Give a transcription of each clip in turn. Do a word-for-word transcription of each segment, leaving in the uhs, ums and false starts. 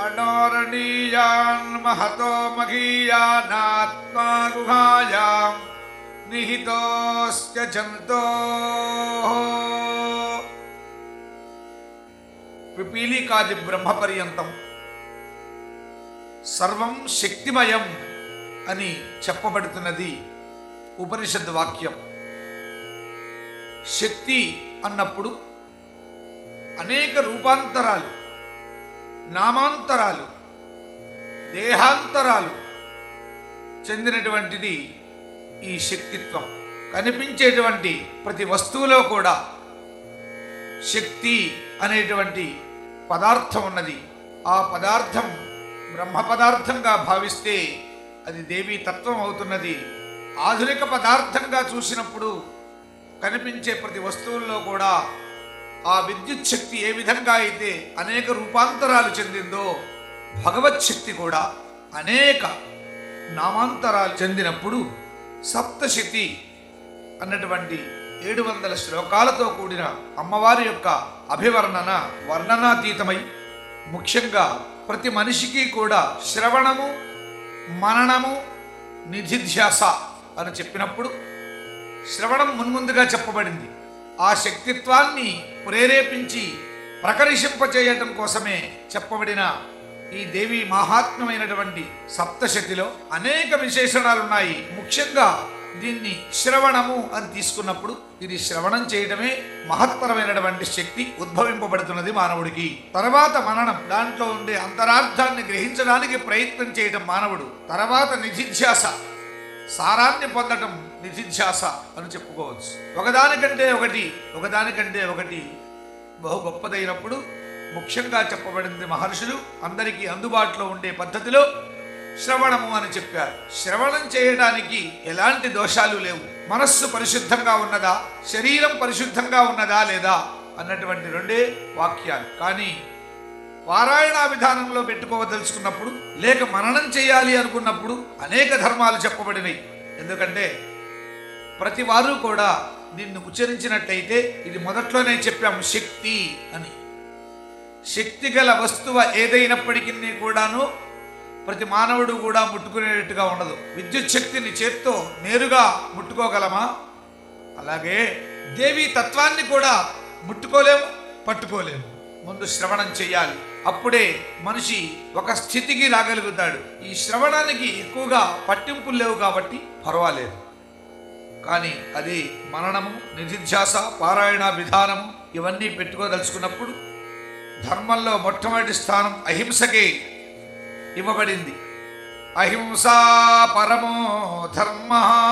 అనారణీయాన్ మహతో మహీయానాత్మా గుహాయాం నిహితోస్య జంతోః పిపీలికాది బ్రహ్మ పర్యంతం సర్వం శక్తిమయం అని చెప్పబడుతున్నది ఉపనిషద్ వాక్యం. శక్తి అన్నప్పుడు అనేక రూపాంతరాలు, నామాంతరాలు, దేహాంతరాలు చెందినటువంటిది ఈ శక్తిత్వం. కనిపించేటువంటి ప్రతి వస్తువులో కూడా శక్తి అనేటువంటి పదార్థం ఉన్నది. ఆ పదార్థం బ్రహ్మ పదార్థంగా భావిస్తే అది దేవీ తత్వం అవుతున్నది. ఆధునిక పదార్థంగా చూసినప్పుడు కనిపించే ప్రతి వస్తువుల్లో కూడా ఆ విద్యుత్ శక్తి ఏ విధంగా అయితే అనేక రూపాంతరాలు చెందిందో, భగవత్ శక్తి కూడా అనేక నామాంతరాలు చెందినప్పుడు సప్తశతి అన్నటువంటి ఏడు వందల శ్లోకాలతో కూడిన అమ్మవారి యొక్క అభివర్ణన వర్ణనాతీతమై, ముఖ్యంగా ప్రతి మనిషికి కూడా శ్రవణము, మననము, నిధిధ్యాస అని చెప్పినప్పుడు శ్రవణం మున్ముందుగా చెప్పబడింది. ఆ శక్తిత్వాన్ని ప్రేరేపించి ప్రకర్షింపచేయటం కోసమే చెప్పబడిన ఈ దేవి మహాత్మ్యమైనటువంటి సప్తశతిలో అనేక విశేషణాలున్నాయి. ముఖ్యంగా దీన్ని శ్రవణము అని తీసుకున్నప్పుడు ఇది శ్రవణం చేయడమే మహత్తరమైనటువంటి శక్తి ఉద్భవింపబడుతున్నది మానవుడికి. తర్వాత మననం, దాంట్లో ఉండే అంతరార్థాన్ని గ్రహించడానికి ప్రయత్నం చేయడం మానవుడు. తర్వాత నిధిధ్యాస, సారాన్ని పొందటం నిధిధ్యాస అని చెప్పుకోవచ్చు. ఒకదానికంటే ఒకటి ఒకదానికంటే ఒకటి బహు గొప్పదైనప్పుడు ముఖ్యంగా చెప్పబడింది మహర్షులు అందరికీ అందుబాటులో ఉండే పద్ధతిలో శ్రవణము అని చెప్పారు. శ్రవణం చేయడానికి ఎలాంటి దోషాలు లేవు. మనస్సు పరిశుద్ధంగా ఉన్నదా, శరీరం పరిశుద్ధంగా ఉన్నదా లేదా అన్నటువంటి రెండే వాక్యాలు. కానీ పారాయణ విధానంలో పెట్టుకోవదలుచుకున్నప్పుడు, లేక మననం చేయాలి అనుకున్నప్పుడు అనేక ధర్మాలు చెప్పబడినాయి. ఎందుకంటే ప్రతి వారు కూడా నిన్ను ఉచ్చరించినట్లయితే, ఇది మొదట్లోనే చెప్పాము శక్తి అని, శక్తి గల వస్తువ ఏదైనప్పటికీ కూడాను ప్రతి మానవుడు కూడా ముట్టుకునేటట్టుగా ఉండదు. విద్యుత్ శక్తిని చేత్తో నేరుగా ముట్టుకోగలమా? అలాగే దేవీ తత్వాన్ని కూడా ముట్టుకోలేము, పట్టుకోలేము. ముందు శ్రవణం చెయ్యాలి, అప్పుడే మనిషి ఒక స్థితికి రాగలుగుతాడు. ఈ శ్రవణానికి ఎక్కువగా పట్టింపులు లేవు కాబట్టి పర్వాలేదు. కానీ అది మననము, నిధిధ్యాస, పారాయణ విధానము ఇవన్నీ పెట్టుకోదలుచుకున్నప్పుడు ధర్మంలో మొట్టమొదటి స్థానం అహింసకే ఇవ్వబడింది. అహింసా పరమో ధర్మ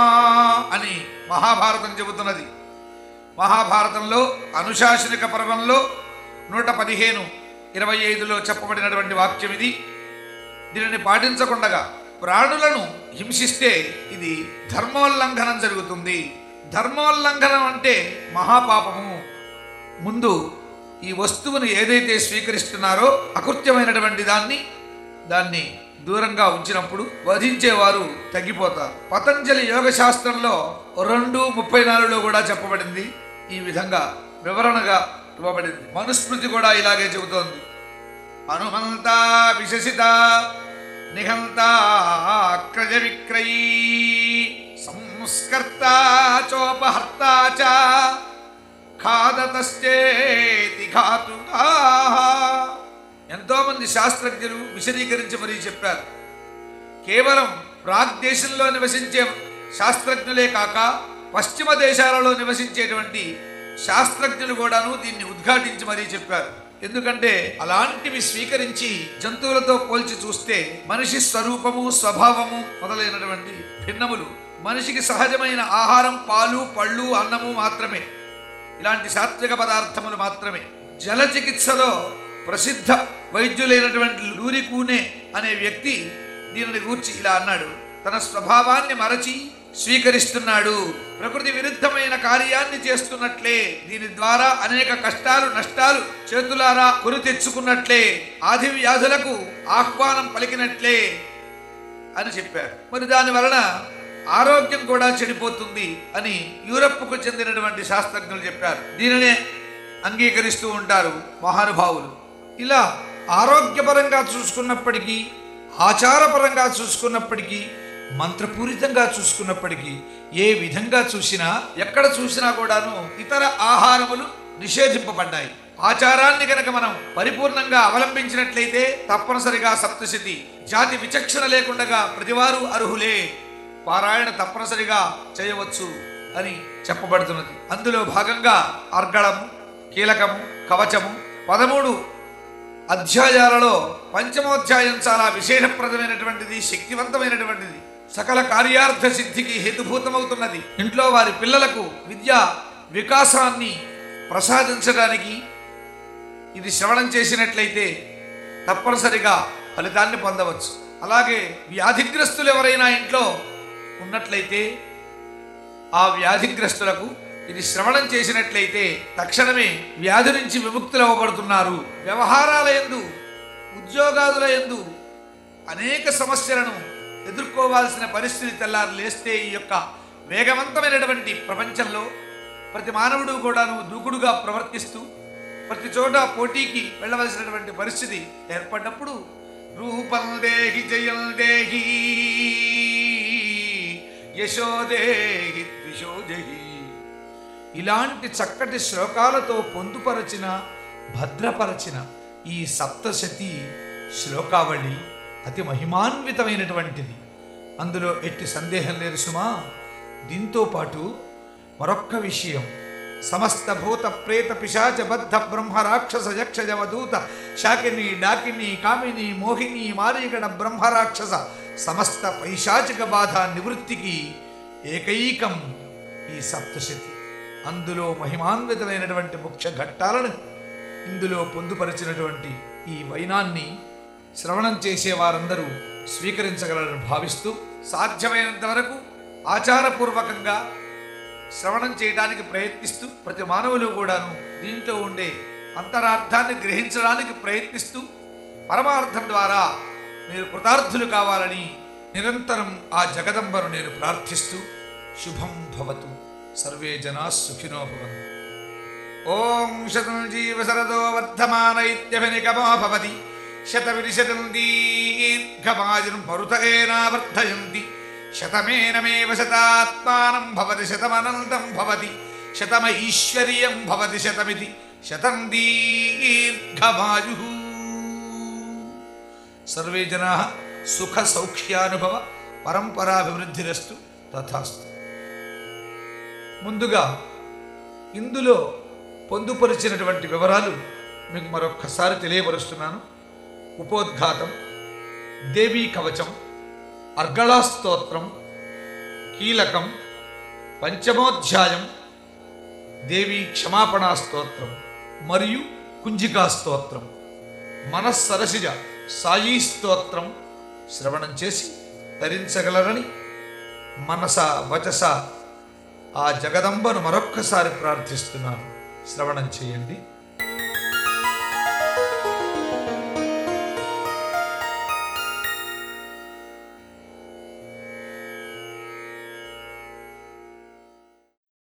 అని మహాభారతం చెబుతున్నది. మహాభారతంలో అనుశాసనిక పర్వంలో నూట పదిహేను ఇరవై ఐదులో చెప్పబడినటువంటి వాక్యం ఇది. దీనిని పాటించకుండా ప్రాణులను హింసిస్తే ఇది ధర్మోల్లంఘనం జరుగుతుంది. ధర్మోల్లంఘనం అంటే మహాపాపము. ముందు ఈ వస్తువును ఏదైతే స్వీకరిస్తున్నారో అకృత్యమైనటువంటి దాన్ని దాన్ని దూరంగా ఉంచినప్పుడు వధించేవారు తగ్గిపోతారు. పతంజలి యోగ శాస్త్రంలో రెండు ముప్పై నాలుగులో కూడా చెప్పబడింది. ఈ విధంగా వివరణగా ఇవ్వబడింది. మనుస్మృతి కూడా ఇలాగే చెబుతోంది. హనుమంత విశసిత నిహంత క్రయ విక్రయీ సంస్కర్త చోపహర్త చ ఖాదతశ్చేతి ఘాతుకా. ఎంతో మంది శాస్త్రజ్ఞులు విశదీకరించి మరీ చెప్పారు. కేవలం ప్రాగ్దేశంలో నివసించే శాస్త్రజ్ఞులే కాక పశ్చిమ దేశాలలో నివసించేటువంటి శాస్త్రజ్ఞులు కూడాను దీన్ని ఉద్ఘాటించి మరీ చెప్పారు. ఎందుకంటే అలాంటివి స్వీకరించి జంతువులతో పోల్చి చూస్తే మనిషి స్వరూపము, స్వభావము మొదలైనటువంటి భిన్నములు. మనిషికి సహజమైన ఆహారం పాలు, పళ్ళు, అన్నము మాత్రమే, ఇలాంటి సాత్విక పదార్థములు మాత్రమే. జల చికిత్సలో ప్రసిద్ధ వైద్యులైనటువంటి లూరి కూనే అనే వ్యక్తి దీనిని గూర్చి ఇలా అన్నాడు. తన స్వభావాన్ని మరచి స్వీకరిస్తున్నాడు. ప్రకృతి విరుద్ధమైన కార్యాన్ని చేస్తున్నట్లే, దీని ద్వారా అనేక కష్టాలు, నష్టాలు చేతులారా కొని తెచ్చుకున్నట్లే, ఆది వ్యాధులకు ఆహ్వానం పలికినట్లే అని చెప్పారు. మరి దాని వలన ఆరోగ్యం కూడా చెడిపోతుంది అని యూరప్కు చెందినటువంటి శాస్త్రజ్ఞులు చెప్పారు. దీనినే అంగీకరిస్తూ ఉంటారు మహానుభావులు. ఇలా ఆరోగ్యపరంగా చూసుకున్నప్పటికీ, ఆచారపరంగా చూసుకున్నప్పటికీ, మంత్రపూరితంగా చూసుకున్నప్పటికీ, ఏ విధంగా చూసినా, ఎక్కడ చూసినా కూడాను ఇతర ఆహారములు నిషేధింపబడ్డాయి. ఆచారాన్ని కనుక మనం పరిపూర్ణంగా అవలంబించినట్లయితే తప్పనిసరిగా సప్తశతి జాతి విచక్షణ లేకుండా ప్రతివారు అర్హులే, పారాయణ తప్పనిసరిగా చేయవచ్చు అని చెప్పబడుతున్నది. అందులో భాగంగా అర్గళము, కీలకము, కవచము పదమూడు అధ్యాయాలలో పంచమోధ్యాయం చాలా విశేషప్రదమైనటువంటిది, శక్తివంతమైనటువంటిది, సకల కార్యార్థ సిద్ధికి హేతుభూతమవుతున్నది. ఇంట్లో వారి పిల్లలకు విద్యా వికాసాన్ని ప్రసాదించడానికి ఇది శ్రవణం చేసినట్లయితే తప్పనిసరిగా ఫలితాన్ని పొందవచ్చు. అలాగే వ్యాధిగ్రస్తులు ఎవరైనా ఇంట్లో ఉన్నట్లయితే ఆ వ్యాధిగ్రస్తులకు ఇది శ్రవణం చేసినట్లయితే తక్షణమే వ్యాధి నుంచి విముక్తులు అవ్వబడుతున్నారు. వ్యవహారాల యందు, ఉద్యోగాదుల యందు అనేక సమస్యలను ఎదుర్కోవాల్సిన పరిస్థితి తెల్లారు లేస్తే ఈ యొక్క వేగవంతమైనటువంటి ప్రపంచంలో ప్రతి మానవుడు కూడాను దూకుడుగా ప్రవర్తిస్తూ ప్రతి చోట పోటీకి వెళ్ళవలసినటువంటి పరిస్థితి ఏర్పడినప్పుడు రూపం దేహి జయం దేహి యశోదేహి ద్విషోదేహి ఇలాంటి చక్కటి శ్లోకాలతో పొందుపరచిన, భద్రపరచిన ఈ సప్తశతి శ్లోకావళి అతి మహిమాన్వితమైనటువంటిది. అందులో ఎట్టి సందేహం లేదు సుమా. దీంతో పాటు మరొక్క విషయం, సమస్త భూత ప్రేత పిశాచ బద్ధ బ్రహ్మ రాక్షస యక్ష జవదూత శాకిని డాకిని కామిని మోహిని మారీగణ బ్రహ్మ రాక్షస సమస్త పైశాచిక బాధ నివృత్తికి ఏకైకం ఈ సప్తశతి. అందులో మహిమాన్వితమైనటువంటి ముఖ్య ఘట్టాలను ఇందులో పొందుపరిచినటువంటి ఈ వైనాన్ని శ్రవణం చేసే వారందరూ స్వీకరించగలరని భావిస్తూ సాధ్యమైనంత వరకు ఆచారపూర్వకంగా శ్రవణం చేయడానికి ప్రయత్నిస్తూ ప్రతి మానవులు కూడాను దీంట్లో ఉండే అంతరార్థాన్ని గ్రహించడానికి ప్రయత్నిస్తూ పరమార్థం ద్వారా మీరు కృతార్థులు కావాలని నిరంతరం ఆ జగదంబను నేను ప్రార్థిస్తూ శుభం భవతు. సర్వే జనా సుఖినో భవంతు. ఓం శతం జీవ శరదో వర్ధమాన ఇత్యభినిగమో భవతి శతవిరిశతం దీర్ఘమాయుర్ మరుతేనావర్ధయంతి శతమేనమేవ శతాత్మానం భవతి శతమనంతం భవతి శతమైశ్వర్యం భవతి శతమితి శతం దీర్ఘమాయు. సర్వే జనా సుఖ సౌఖ్యానుభవ పరంపరాభివృద్ధిరస్తు తథాస్తు. ముందుగా ఇందులో పొందుపరిచినటువంటి వివరాలు మీకు మరొక్కసారి తెలియపరుస్తున్నాను. ఉపోద్ఘాతం, దేవీ కవచం, అర్గళా స్తోత్రం, కీలకం, పంచమోధ్యాయం, దేవీ క్షమాపణా స్తోత్రం మరియు కుంజికా స్తోత్రం, మనస్సరసిజ సాయి స్తోత్రం శ్రవణం చేసి తరించగలరని మనస వచస ఆ జగదంబను మరొక్కసారి ప్రార్థిస్తున్నాను. శ్రవణం చేయండి.